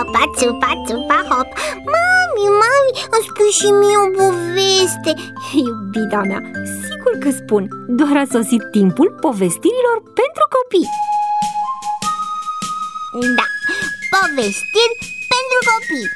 țupa, țupa, țupa, hop. Mami, îmi spui și mie o poveste. Iubita mea, sigur că spun. Doar a sosit timpul povestirilor pentru copii. Da, povestiri pentru copii.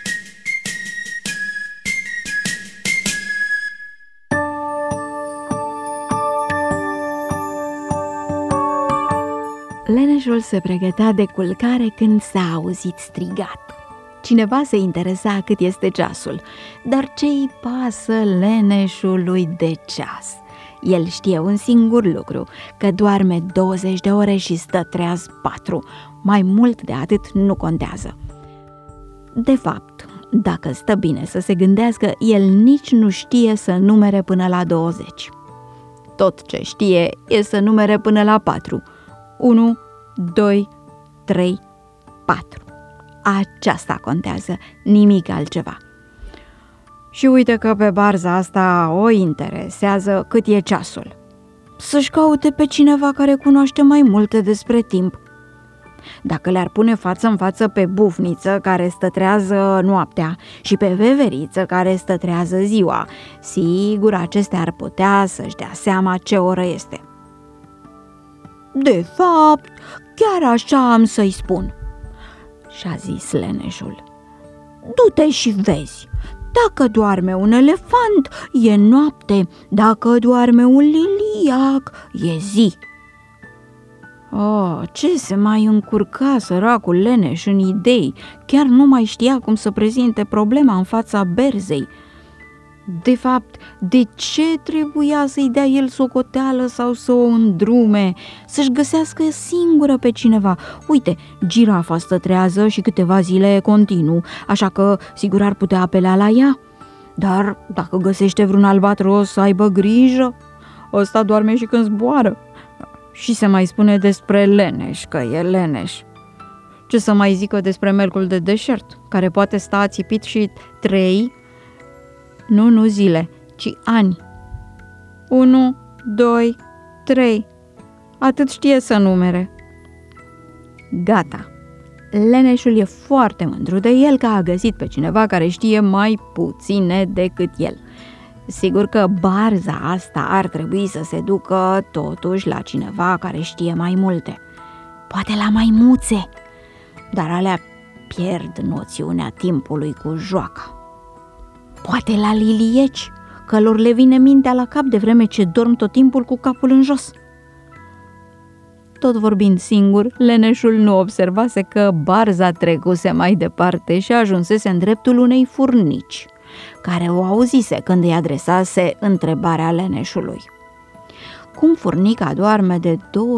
Leneșul se pregătea de culcare când s-a auzit strigat. Cineva se interesa cât este ceasul, dar ce-i pasă leneșului de ceas? El știe un singur lucru, că doarme 20 de ore și stă treaz 4. Mai mult de atât nu contează. De fapt, dacă stă bine să se gândească, el nici nu știe să numere până la 20. Tot ce știe e să numere până la 4. 1, 2, 3, 4. Aceasta contează, nimic altceva. Și uite că pe barza asta o interesează cât e ceasul. Să-și caute pe cineva care cunoaște mai multe despre timp. Dacă le-ar pune față în față pe bufniță care stătrează noaptea și pe veveriță care stătrează ziua, sigur acestea ar putea să-și dea seama ce oră este. De fapt, chiar așa am să-i spun, și-a zis leneșul. Du-te și vezi, dacă doarme un elefant, e noapte, dacă doarme un liliac, e zi. Oh, ce se mai încurca săracul leneș în idei, chiar nu mai știa cum să prezinte problema în fața berzei. De fapt, de ce trebuia să-i dea el socoteală sau să o îndrume, să-și găsească singură pe cineva? Uite, girafa stă trează și câteva zile continuu, așa că sigur ar putea apela la ea. Dar dacă găsește vreun albatros, să aibă grijă, ăsta doarme și când zboară. Și se mai spune despre leneș că e leneș. Ce să mai zică despre melcul de deșert, care poate sta ațipit și 3, nu zile, ci ani. 1, 2, 3. Atât știe să numere. Gata. Leneșul e foarte mândru de el că a găsit pe cineva care știe mai puține decât el. Sigur că barza asta ar trebui să se ducă totuși la cineva care știe mai multe. Poate la maimuțe, dar alea pierd noțiunea timpului cu joaca. Poate la lilieci, că lor le vine mintea la cap de vreme ce dorm tot timpul cu capul în jos. Tot vorbind singur, leneșul nu observase că barza trecuse mai departe și ajunsese în dreptul unei furnici, care o auzise când îi adresase întrebarea leneșului. Cum furnica doarme de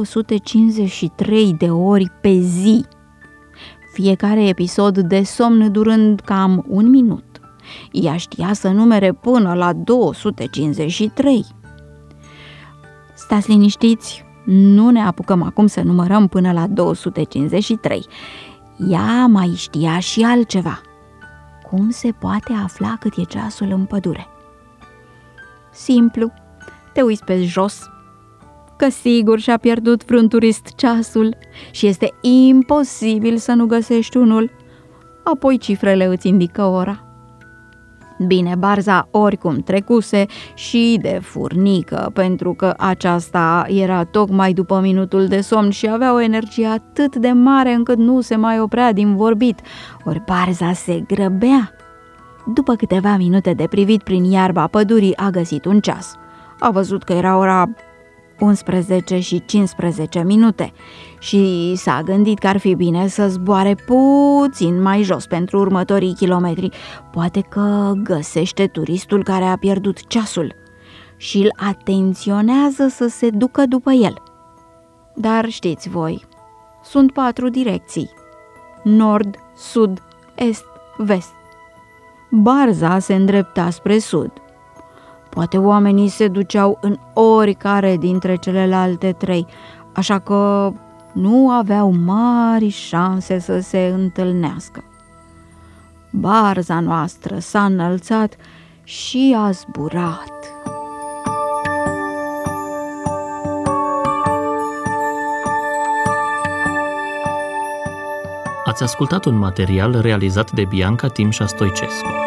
253 de ori pe zi, fiecare episod de somn durând cam 1 minut, ea știa să numere până la 253. Stați liniștiți, nu ne apucăm acum să numărăm până la 253. Ea mai știa și altceva. Cum se poate afla cât e ceasul în pădure? Simplu, te uiți pe jos, că sigur și-a pierdut vreun turist ceasul și este imposibil să nu găsești unul. Apoi cifrele îți indică ora. Bine, barza oricum trecuse și de furnică, pentru că aceasta era tocmai după minutul de somn și avea o energie atât de mare încât nu se mai oprea din vorbit, ori barza se grăbea. După câteva minute de privit prin iarba pădurii, a găsit un ceas. A văzut că era ora 11 și 15 minute și s-a gândit că ar fi bine să zboare puțin mai jos pentru următorii kilometri. Poate că găsește turistul care a pierdut ceasul și îl atenționează să se ducă după el. Dar știți voi, sunt 4 direcții: nord, sud, est, vest. Barza se îndrepta spre sud. Poate oamenii se duceau în oricare dintre celelalte 3, așa că nu aveau mari șanse să se întâlnească. Barza noastră s-a înălțat și a zburat. Ați ascultat un material realizat de Bianca Timșa Stoicescu.